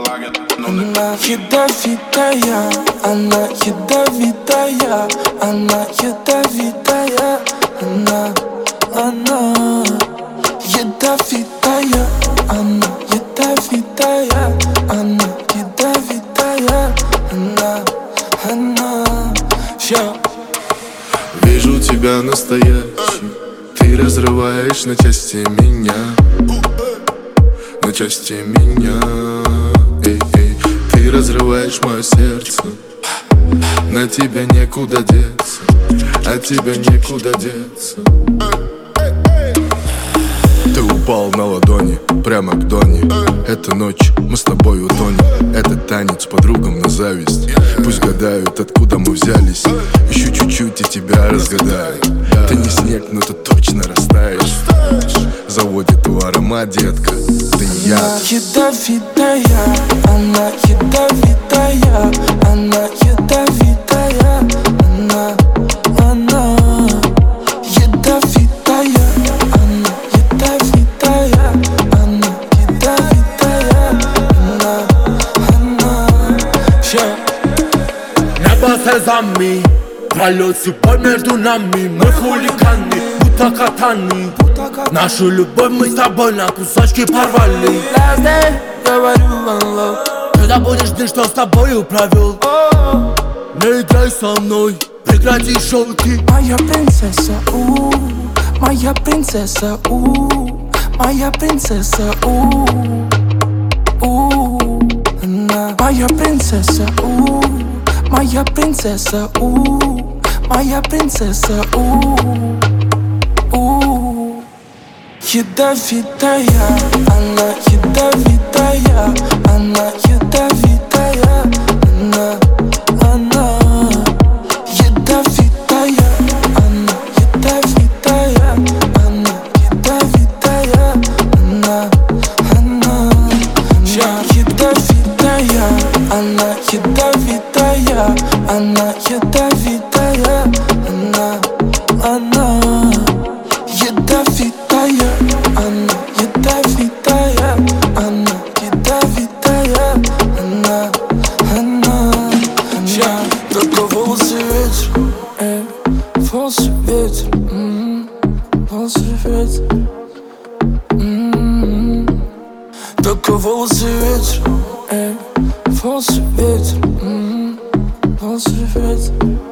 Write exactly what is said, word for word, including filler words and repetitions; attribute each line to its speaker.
Speaker 1: Она ядовитая, она ядовитая, она ядовитая, она, она ядовитая, она ядовитая, она ядовитая, она, она, все.
Speaker 2: Вижу тебя настоящий, ты разрываешь на части меня, на части меня. Эй, эй, ты разрываешь мое сердце, на тебя некуда деться, от тебя некуда деться. Ты упал на ладони, прямо к Доне. Эта ночь мы с тобой утонем. Этот танец подругам на зависть. Пусть гадают, откуда мы взялись. Еще чуть-чуть и тебя разгадаю. Ты не снег, но ты точно растаешь. Заводит твой аромат, детка, ты не яд.
Speaker 1: Она ядовитая, она ядовитая, она ядовитая, она, она ядовитая, она ядовитая, она ядовитая, она, она, все.
Speaker 3: Небо сезами, пролет судьбой между нами. Мы хулиганы, будто катаны. Нашу любовь мы с тобой на кусочки порвали.
Speaker 1: Last day, говорю one love.
Speaker 3: Когда будешь день, что с тобою провел, не играй со мной, прекрати шутки.
Speaker 1: Моя принцесса, у, моя принцесса, у, моя принцесса, у, у, она. Моя принцесса, у, моя принцесса, у, моя принцесса, у, у. Ядовитая, она ядовитая, она ядовитая, она, она ядовитая, она ядовитая, она ядовитая, она, она ядовитая, она ядовитая, она ядовитая, она, она ядовитая, она ядовитая, она ядовитая, она, она, она. Только волосы ветер, э, волосы ветер, м-м, волосы ветер, м-м. Только волосы ветер, э, волосы ветер, м-м, волосы ветер.